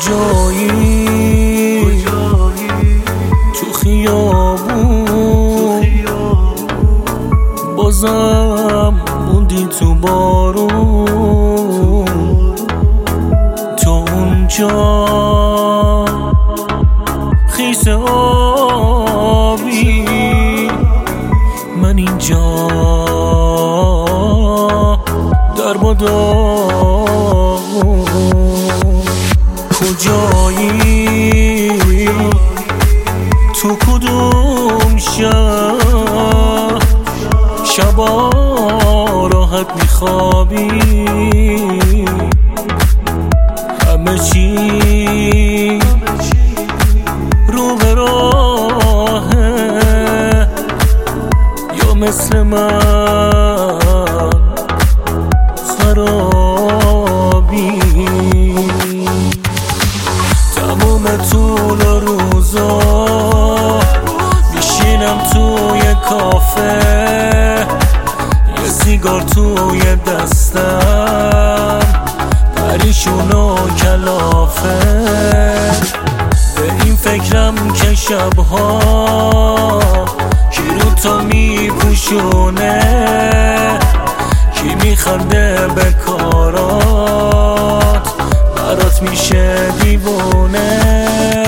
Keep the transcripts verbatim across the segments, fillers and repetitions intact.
کجایی تو خیابون بازم موندی تو بارون، تو اونجا خیس آبی، من اینجا در مدار. کجایی تو کدوم شهر شبا راحت میخوابی، همه چی رو به راهه یا مثل من خرابی؟ تموم طول روزا میشینم توی کافه، یه سیگار توی دستم، پریشون و کلافه. به این فکرم که شبها کی رو تو میپوشونه، کی میخنده به کارات، برات میشه دیوونه.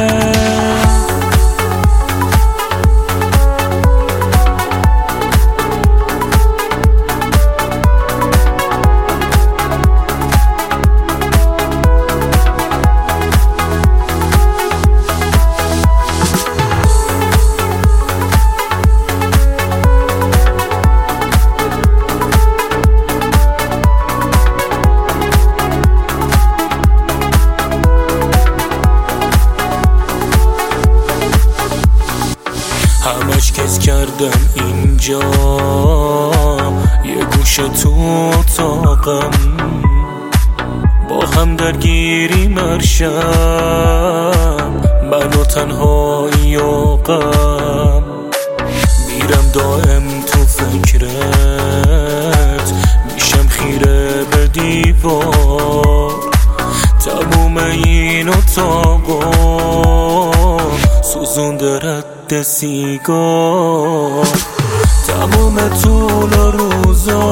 همش کس کردم اینجا، یه گوشه تو اتاقم، با هم درگیری مرشم، من و تنهایی و غم. میرم دائم تو فکرت، میشم خیره به دیوار، تموم این اتاقا سوزونده رد سیگار. تموم طول روزا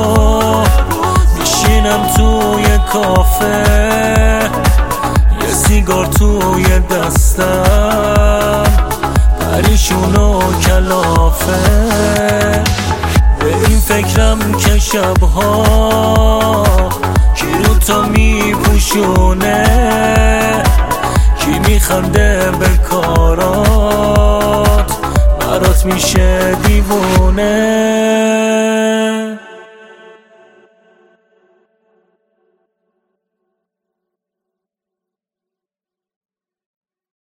میشینم توی کافه، یه سیگار توی دستم، پریشون و کلافه. به این فکرم که شبها کی رو تو میپوشونه، کی میخنده به کارات، برات میشه دیوونه.